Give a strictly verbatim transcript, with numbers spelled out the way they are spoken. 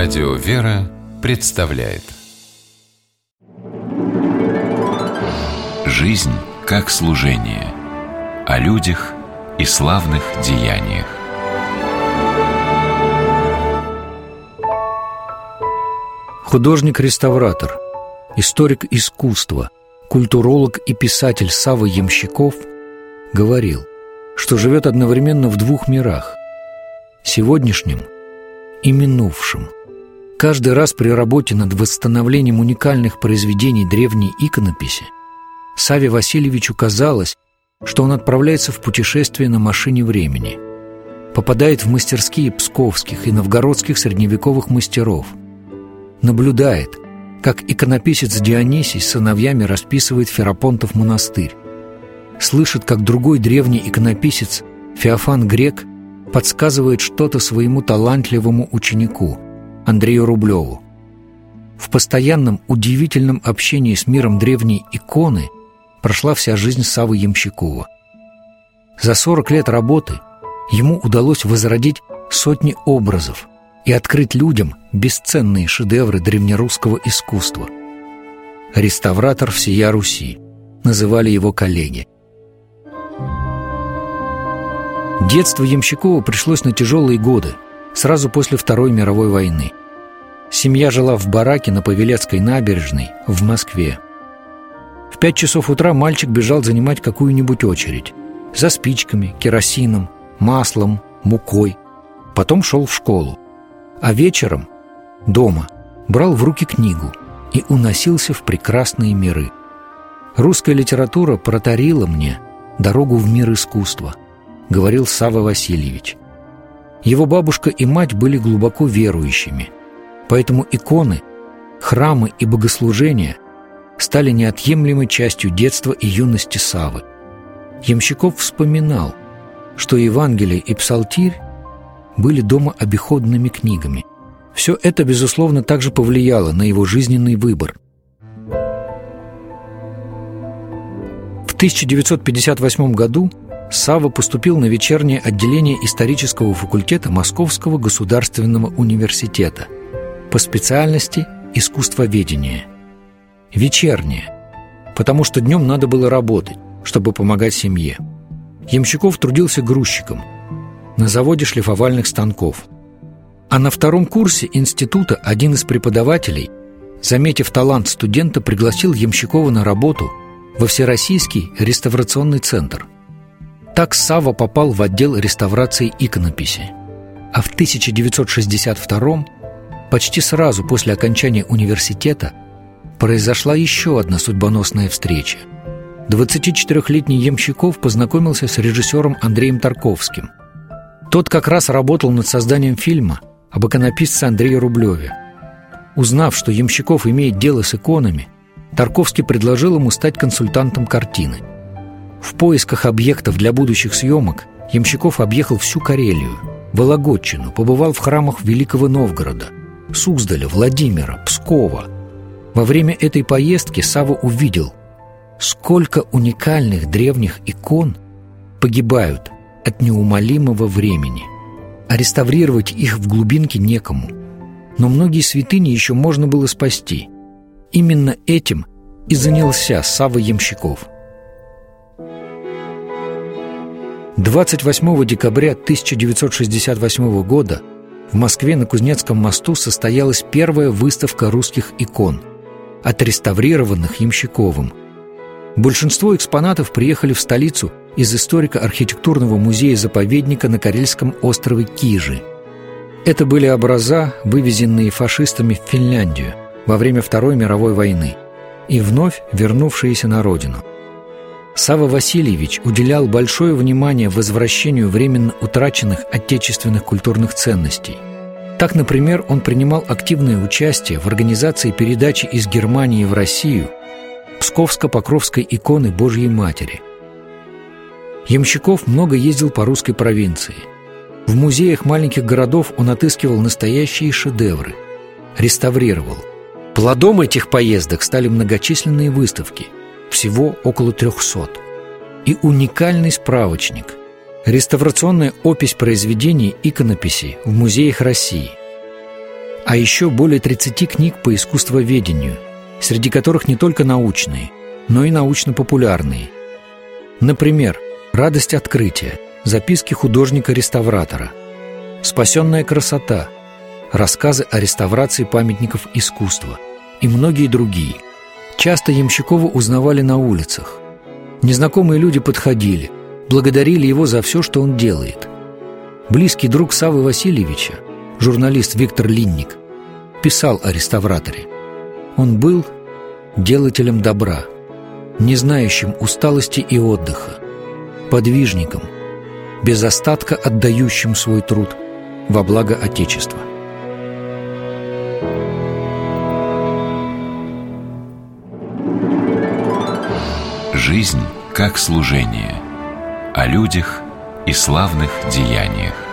Радио «Вера» представляет «Жизнь как служение» о людях и славных деяниях. Художник-реставратор, историк искусства, культуролог и писатель Савва Ямщиков говорил, что живет одновременно в двух мирах – сегодняшнем и минувшем. Каждый раз при работе над восстановлением уникальных произведений древней иконописи Савве Васильевичу казалось, что он отправляется в путешествие на машине времени, попадает в мастерские псковских и новгородских средневековых мастеров, наблюдает, как иконописец Дионисий с сыновьями расписывает Ферапонтов монастырь, слышит, как другой древний иконописец Феофан Грек подсказывает что-то своему талантливому ученику Андрею Рублеву. В постоянном удивительном общении с миром древней иконы прошла вся жизнь Саввы Ямщикова. За сорок лет работы ему удалось возродить сотни образов и открыть людям бесценные шедевры древнерусского искусства. «Реставратор всея Руси» называли его коллеги. Детство Ямщикова пришлось на тяжелые годы, сразу после Второй мировой войны. Семья жила в бараке на Павелецкой набережной в Москве. В пять часов утра мальчик бежал занимать какую-нибудь очередь за спичками, керосином, маслом, мукой. Потом шел в школу. А вечером, дома, брал в руки книгу и уносился в прекрасные миры. «Русская литература протарила мне дорогу в мир искусства», — говорил Савва Васильевич. Его бабушка и мать были глубоко верующими, поэтому иконы, храмы и богослужения стали неотъемлемой частью детства и юности Саввы. Ямщиков вспоминал, что Евангелие и Псалтирь были дома обиходными книгами. Все это, безусловно, также повлияло на его жизненный выбор. В тысяча девятьсот пятьдесят восьмом году Савва поступил на вечернее отделение исторического факультета Московского государственного университета по специальности искусствоведение. Вечернее, потому что днем надо было работать, чтобы помогать семье. Ямщиков трудился грузчиком на заводе шлифовальных станков. А на втором курсе института один из преподавателей, заметив талант студента, пригласил Ямщикова на работу во Всероссийский реставрационный центр. Так Савва попал в отдел реставрации иконописи. А в тысяча девятьсот шестьдесят втором, почти сразу после окончания университета, произошла еще одна судьбоносная встреча. двадцатичетырехлетний Ямщиков познакомился с режиссером Андреем Тарковским. Тот как раз работал над созданием фильма об иконописце Андрее Рублеве. Узнав, что Ямщиков имеет дело с иконами, Тарковский предложил ему стать консультантом картины. В поисках объектов для будущих съемок Ямщиков объехал всю Карелию, Вологодчину, побывал в храмах Великого Новгорода, Суздаля, Владимира, Пскова. Во время этой поездки Савва увидел, сколько уникальных древних икон погибают от неумолимого времени, а реставрировать их в глубинке некому. Но многие святыни еще можно было спасти. Именно этим и занялся Савва Ямщиков. двадцать восьмого декабря тысяча девятьсот шестьдесят восьмого года в Москве на Кузнецком мосту состоялась первая выставка русских икон, отреставрированных Ямщиковым. Большинство экспонатов приехали в столицу из историко-архитектурного музея-заповедника на Карельском острове Кижи. Это были образа, вывезенные фашистами в Финляндию во время Второй мировой войны и вновь вернувшиеся на родину. Савва Васильевич уделял большое внимание возвращению временно утраченных отечественных культурных ценностей. Так, например, он принимал активное участие в организации передачи из Германии в Россию Псковско-Покровской иконы Божьей Матери. Ямщиков много ездил по русской провинции. В музеях маленьких городов он отыскивал настоящие шедевры, реставрировал. Плодом этих поездок стали многочисленные выставки, всего около трехсот, и уникальный справочник реставрационная опись произведений иконописи в музеях России. А еще более тридцати книг по искусствоведению, среди которых не только научные, но и научно-популярные. Например, «Радость открытия», записки художника-реставратора, «Спасенная красота», рассказы о реставрации памятников искусства и многие другие. Часто Ямщикова узнавали на улицах. Незнакомые люди подходили, благодарили его за все, что он делает. Близкий друг Саввы Васильевича, журналист Виктор Линник, писал о реставраторе: «Он был делателем добра, не знающим усталости и отдыха, подвижником, без остатка отдающим свой труд во благо Отечества». Жизнь как служение, о людях и славных деяниях.